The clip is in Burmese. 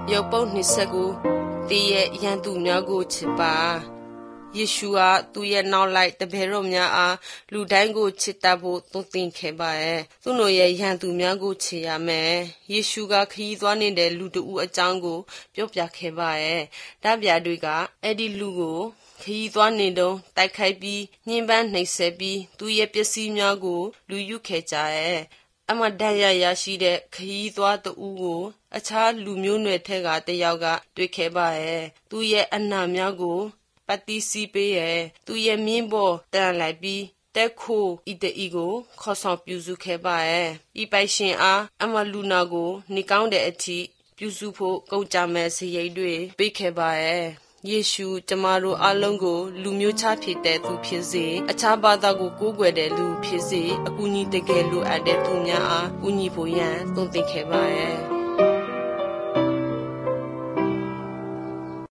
ယောပုတ်နှစ်ဆက်ကိုတည်ရဲ့ရန်သူများကိုချစ်ပါယေရှုဟာသူ့ရဲ့နောက်လိုက်တပည့်တော်များအားလူတိုင်းကိုချစ်တတ်ဖို့သွန်သင်ခဲ့ပါရဲ့သူတို့ရဲ့ရန်သူများကိုချစ်ရမယ်ယေရှုကခရီးသွားနေတဲ့လူတဦးအကြောင်းကိုပြောပြခဲ့ပါရဲ့တပည့်တွေကအဲ့ဒီလူကိုခရီးသွားနေတော့တိုက်ခိုက်ပြီးညှဉ်းပန်းနှိပ်စက်ပြီးသူ့ရဲ့ပစ္စည်းများကိုလူယူခဲ့ကြရဲ့အမဒရရရှိတဲ့ခရီးသွားတဦးကိုအခြားလူမျိုးနွယ်ထက်ကတယောက်ကတွေ့ခဲ့ပါရဲ့သူ့ရဲ့အနာများကိုပတ်တိစီပေးရဲ့သူ့ရဲ့မြင်းပေါ်တန်လိုက်ပြီးတက်ခိုဤတီကိုခေါ်ဆောင်ပြုစုခဲ့ပါရဲ့ဤပိုင်ရှင်အားအမလူနာကိုနေကောင်းတဲ့အထိပြုစုဖို့ကုန်ကြမဲ့စရိတ်တွေပေးခဲ့ပါရဲ့ယေရှုကျမတို့အားလုံးကိုလူမျိုးခြားဖြစ်တဲ့သူဖြစ်စေအခြားဘာသာကိုကိုးကွယ်တဲ့လူဖြစ်စေအကူအညီတကယ်လိုအပ်တဲ့သူများအားကူညီဖို့ရန်သွန်သင်ခဲ့ပါရဲ့